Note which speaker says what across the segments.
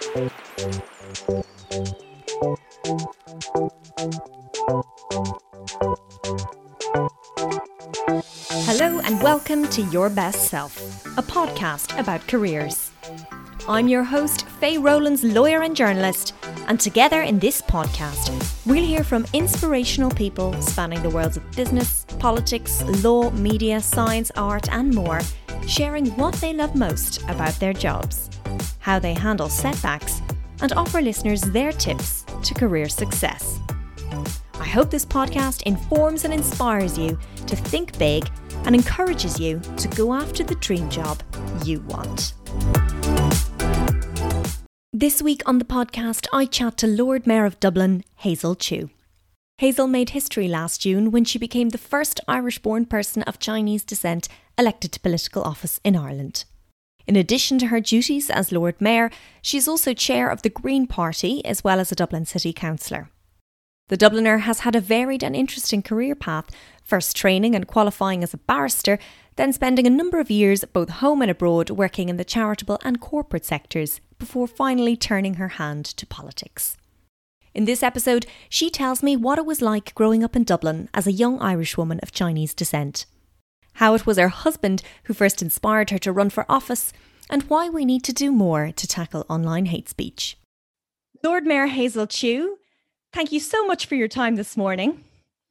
Speaker 1: Hello and welcome to Your Best Self, a podcast about careers. I'm your host, Faye Rowlands, lawyer and journalist, and together in this podcast, we'll hear from inspirational people spanning the worlds of business, politics, law, media, science, art and more, sharing what they love most about their jobs, how they handle setbacks, and offer listeners their tips to career success. I hope this podcast informs and inspires you to think big and encourages you to go after the dream job you want. This week on the podcast, I chat to Lord Mayor of Dublin, Hazel Chu. Hazel made history last June when she became the first Irish-born person of Chinese descent elected to political office in Ireland. In addition to her duties as Lord Mayor, she is also chair of the Green Party as well as a Dublin City Councillor. The Dubliner has had a varied and interesting career path, first training and qualifying as a barrister, then spending a number of years both home and abroad working in the charitable and corporate sectors before finally turning her hand to politics. In this episode, she tells me what it was like growing up in Dublin as a young Irish woman of Chinese descent, how it was her husband who first inspired her to run for office, and why we need to do more to tackle online hate speech. Lord Mayor Hazel Chu, thank you so much for your time this morning.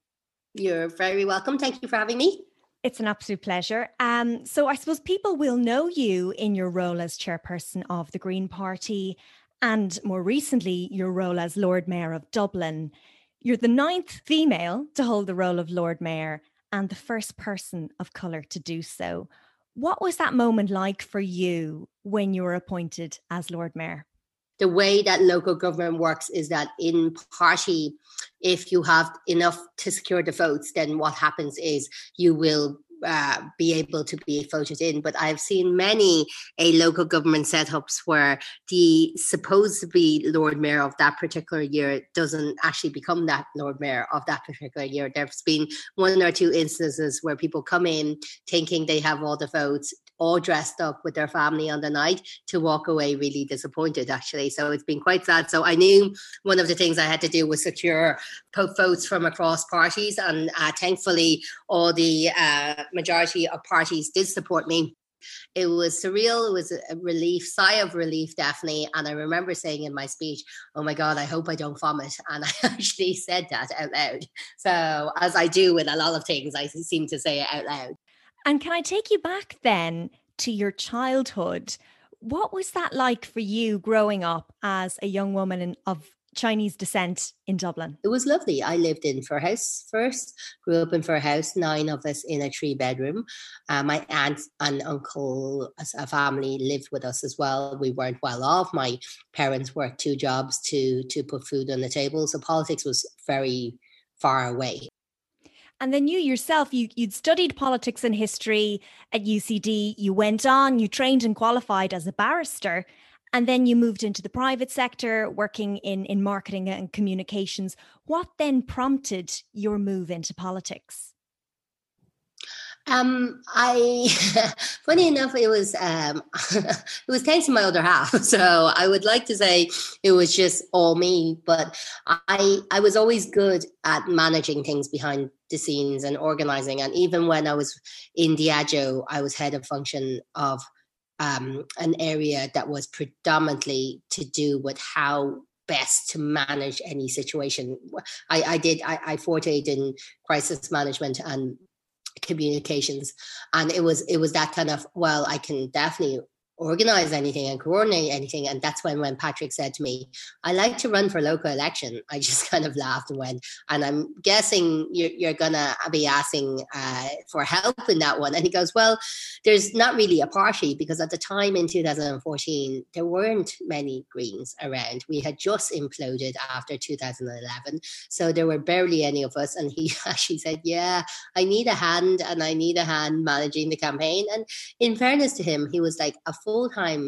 Speaker 2: You're very welcome. Thank you for having me.
Speaker 1: It's an absolute pleasure. So I suppose people will know you in your role as chairperson of the Green Party and more recently your role as Lord Mayor of Dublin. You're the 9th female to hold the role of Lord Mayor and the first person of colour to do so. What was that moment like for you when you were appointed as Lord Mayor?
Speaker 2: The way that local government works is that in party, if you have enough to secure the votes, then what happens is you will be able to be voted in. But I've seen many local government setups where the supposed to be Lord Mayor of that particular year doesn't actually become that Lord Mayor of that particular year. There's been one or two instances where people come in thinking they have all the votes, all dressed up with their family on the night, to walk away really disappointed, actually. So it's been quite sad. So I knew one of the things I had to do was secure votes from across parties. And thankfully, all the majority of parties did support me. It was surreal. It was a relief, sigh of relief, definitely. And I remember saying in my speech, oh my God, I hope I don't vomit. And I actually said that out loud. So as I do with a lot of things, I seem to say it out loud.
Speaker 1: And can I take you back then to your childhood? What was that like for you growing up as a young woman of Chinese descent in Dublin?
Speaker 2: It was lovely. I lived in Fir House first, grew up in Fir House, 9 of us in a 3-bedroom. My aunt and uncle as a family lived with us as well. We weren't well off. My parents worked 2 jobs to put food on the table. So politics was very far away.
Speaker 1: And then you yourself, you'd studied politics and history at UCD. You went on, you trained and qualified as a barrister, and then you moved into the private sector, working in marketing and communications. What then prompted your move into politics?
Speaker 2: Funny enough, it was it was thanks to my other half. So I would like to say it was just all me, but I was always good at managing things behind the scenes and organizing. And even when I was in Diageo, I was head of function of an area that was predominantly to do with how best to manage any situation. I forayed in crisis management and communications, and it was that kind of, well, I can definitely organize anything and coordinate anything. And that's when Patrick said to me, I like to run for local election, I just kind of laughed and went, and I'm guessing you're gonna be asking for help in that one. And he goes, well, there's not really a party, because at the time in 2014 there weren't many Greens around. We had just imploded after 2011, so there were barely any of us. And he actually said, yeah, I need a hand, and I need a hand managing the campaign. And in fairness to him, he was like a full-time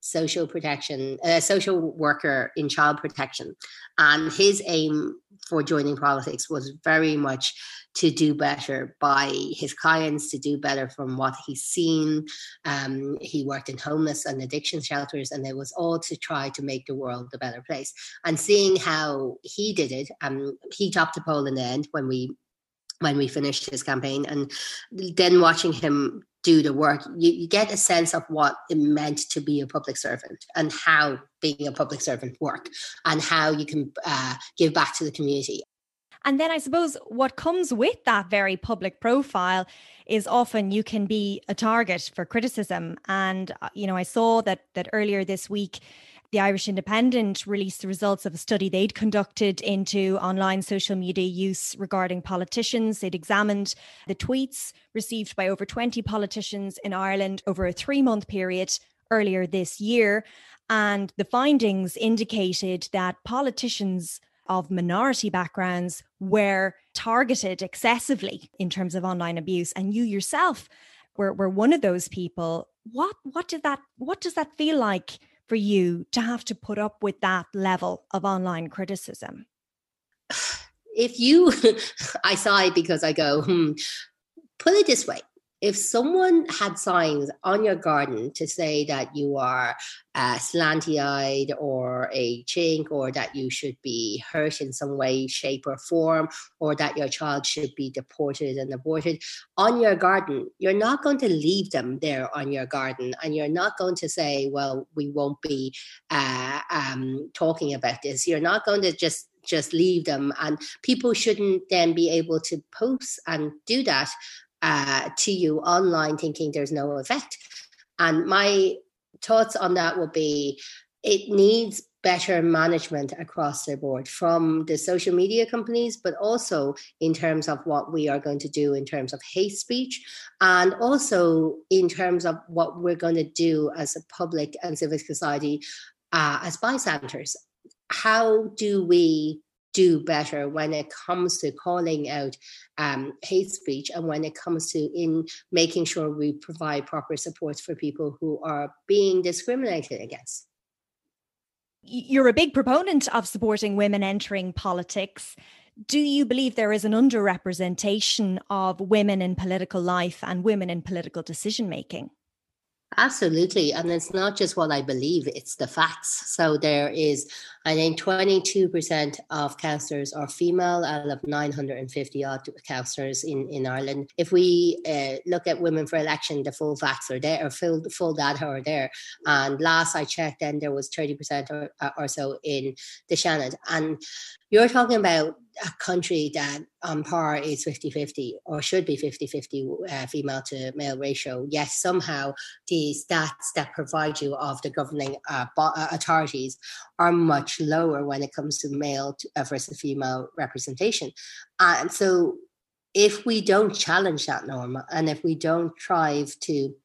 Speaker 2: social worker in child protection. And his aim for joining politics was very much to do better by his clients, to do better from what he's seen. He worked in homeless and addiction shelters, and it was all to try to make the world a better place. And seeing how he did it, he topped the poll in the end when we finished his campaign, and then watching him do the work, you get a sense of what it meant to be a public servant and how being a public servant work and how you can give back to the community.
Speaker 1: And then I suppose what comes with that very public profile is often you can be a target for criticism. And, I saw that earlier this week, the Irish Independent released the results of a study they'd conducted into online social media use regarding politicians. They'd examined the tweets received by over 20 politicians in Ireland over a 3-month period earlier this year. And the findings indicated that politicians of minority backgrounds were targeted excessively in terms of online abuse. And you yourself were one of those people. What does that feel like for you to have to put up with that level of online criticism?
Speaker 2: I sigh because I go, put it this way. If someone had signs on your garden to say that you are slanty-eyed or a chink, or that you should be hurt in some way, shape or form, or that your child should be deported and aborted on your garden, you're not going to leave them there on your garden. And you're not going to say, well, we won't be talking about this. You're not going to just leave them. And people shouldn't then be able to post and do that to you online, thinking there's no effect. And my thoughts on that would be, it needs better management across the board from the social media companies, but also in terms of what we are going to do in terms of hate speech, and also in terms of what we're going to do as a public and civic society as bystanders. How do we do better when it comes to calling out hate speech, and when it comes to in making sure we provide proper supports for people who are being discriminated against?
Speaker 1: You're a big proponent of supporting women entering politics. Do you believe there is an underrepresentation of women in political life and women in political decision making?
Speaker 2: Absolutely. And it's not just what I believe, it's the facts. So there is, I think, 22% of councillors are female out of 950 odd councillors in Ireland. If we look at women for election, the full facts are there, or full data are there. And last I checked, then there was 30% or so in the Seanad. And you're talking about a country that on par is 50-50, or should be 50-50 female to male ratio. Yet somehow the stats that provide you of the governing authorities are much lower when it comes to male versus female representation. And so if we don't challenge that norm, and if we don't strive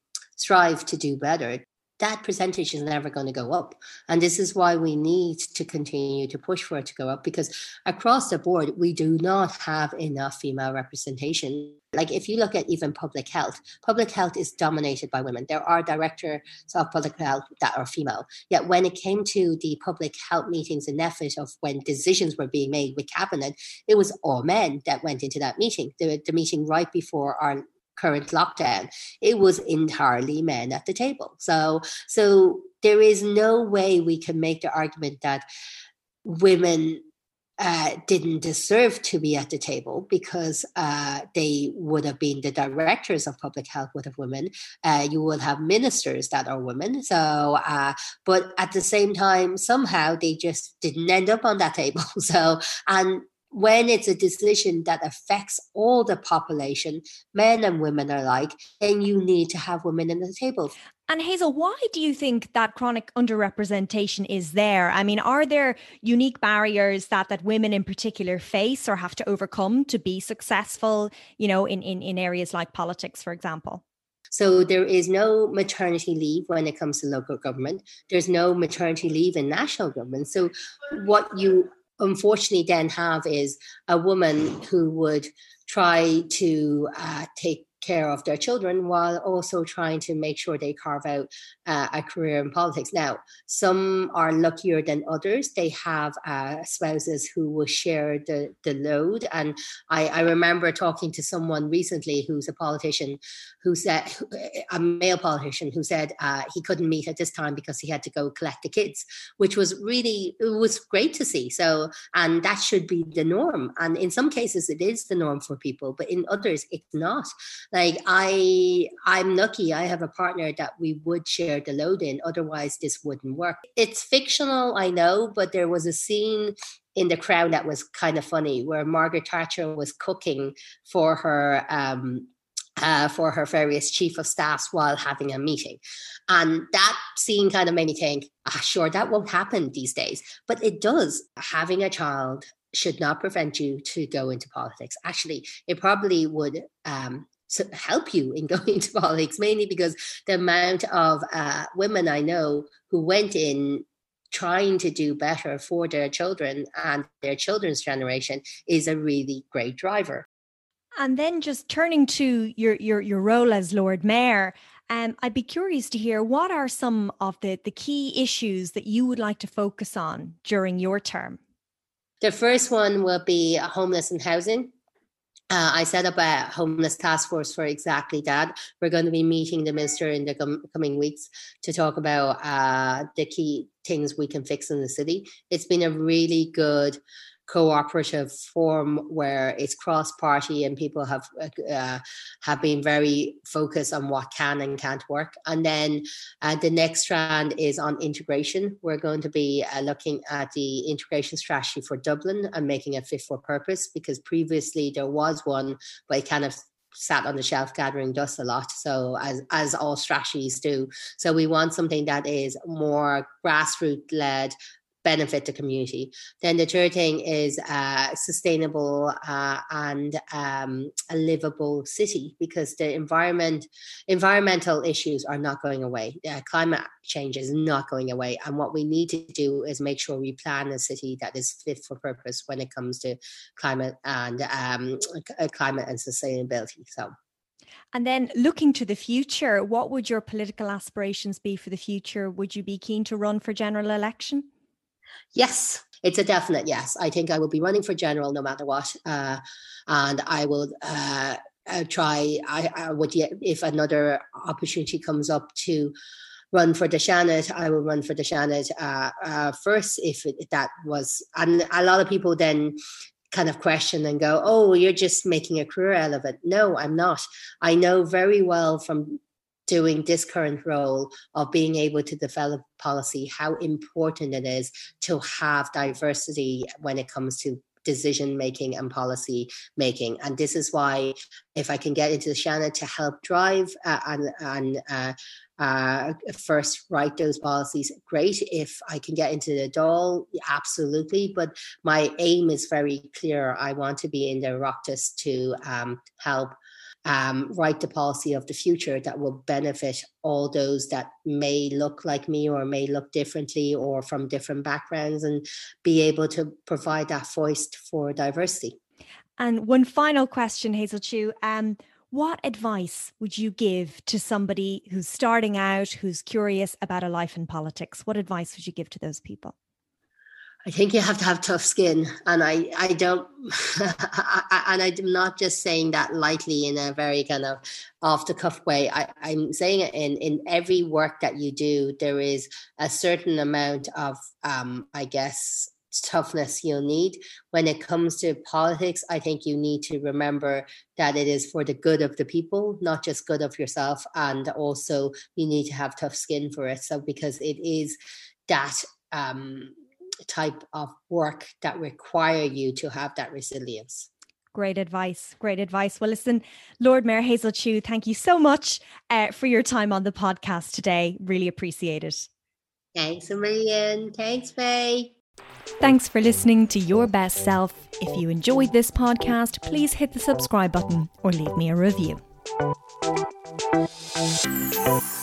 Speaker 2: to do better, that percentage is never going to go up. And this is why we need to continue to push for it to go up, because across the board, we do not have enough female representation. Like if you look at even public health is dominated by women. There are directors of public health that are female. Yet when it came to the public health meetings in NPHET of when decisions were being made with cabinet, it was all men that went into that meeting. The meeting right before our current lockdown, it was entirely men at the table. So there is no way we can make the argument that women didn't deserve to be at the table, because they would have been the directors of public health would have women. You will have ministers that are women. So, but at the same time, somehow they just didn't end up on that table. So, and when it's a decision that affects all the population, men and women alike, then you need to have women at the table.
Speaker 1: And Hazel, why do you think that chronic underrepresentation is there? I mean, are there unique barriers that women in particular face or have to overcome to be successful, in areas like politics, for example?
Speaker 2: So there is no maternity leave when it comes to local government. There's no maternity leave in national government. So what you unfortunately then have is a woman who would try to take care of their children while also trying to make sure they carve out a career in politics. Now, some are luckier than others. They have spouses who will share the load. And I remember talking to someone recently who's a politician who said, a male politician who said he couldn't meet at this time because he had to go collect the kids, which was really, it was great to see. So, and that should be the norm. And in some cases it is the norm for people, but in others it's not. Like I'm lucky I have a partner that we would share the load in, otherwise this wouldn't work. It's fictional, I know, but there was a scene in The Crown that was kind of funny where Margaret Thatcher was cooking for her various chief of staffs while having a meeting. And that scene kind of made me think, sure, that won't happen these days. But it does. Having a child should not prevent you to go into politics. Actually, it probably would help you in going into politics, mainly because the amount of women I know who went in trying to do better for their children and their children's generation is a really great driver.
Speaker 1: And then just turning to your role as Lord Mayor, I'd be curious to hear what are some of the key issues that you would like to focus on during your term?
Speaker 2: The first one will be homeless and housing. I set up a homeless task force for exactly that. We're going to be meeting the minister in the coming weeks to talk about the key things we can fix in the city. It's been a really good cooperative form where it's cross-party and people have been very focused on what can and can't work. And then the next strand is on integration. We're going to be looking at the integration strategy for Dublin and making it fit for purpose, because previously there was one, but it kind of sat on the shelf gathering dust a lot, so as all strategies do. So we want something that is more grassroots led, benefit the community. Then the third thing is sustainable and a livable city, because the environmental issues are not going away. Climate change is not going away, and what we need to do is make sure we plan a city that is fit for purpose when it comes to climate and sustainability. So.
Speaker 1: And then looking to the future, what would your political aspirations be for the future? Would you be keen to run for general election?
Speaker 2: Yes, it's a definite yes. I think I will be running for general no matter what. And I will try, I would, if another opportunity comes up to run for the Seanad, I will run for the Seanad first, if that was, and a lot of people then kind of question and go, oh, you're just making a career out of it. No, I'm not. I know very well from doing this current role of being able to develop policy how important it is to have diversity when it comes to decision making and policy making. And this is why if I can get into the Seanad to help drive and first write those policies, great. If I can get into the Dáil, absolutely. But my aim is very clear. I want to be in the Oireachtas to help write the policy of the future that will benefit all those that may look like me or may look differently or from different backgrounds, and be able to provide that voice for diversity.
Speaker 1: And one final question, Hazel Chu. What advice would you give to somebody who's starting out, who's curious about a life in politics? What advice would you give to those people?
Speaker 2: I think you have to have tough skin, and I don't, and I'm not just saying that lightly in a very kind of off the cuff way. I'm saying it in every work that you do, there is a certain amount of, I guess, toughness you'll need. When it comes to politics, I think you need to remember that it is for the good of the people, not just good of yourself, and also you need to have tough skin for it. So because it is that type of work that require you to have that resilience.
Speaker 1: Great advice. Great advice. Well, listen, Lord Mayor Hazel Chu, thank you so much for your time on the podcast today. Really appreciate it.
Speaker 2: Thanks a million. Thanks, Faye.
Speaker 1: Thanks for listening to Your Best Self. If you enjoyed this podcast, please hit the subscribe button or leave me a review.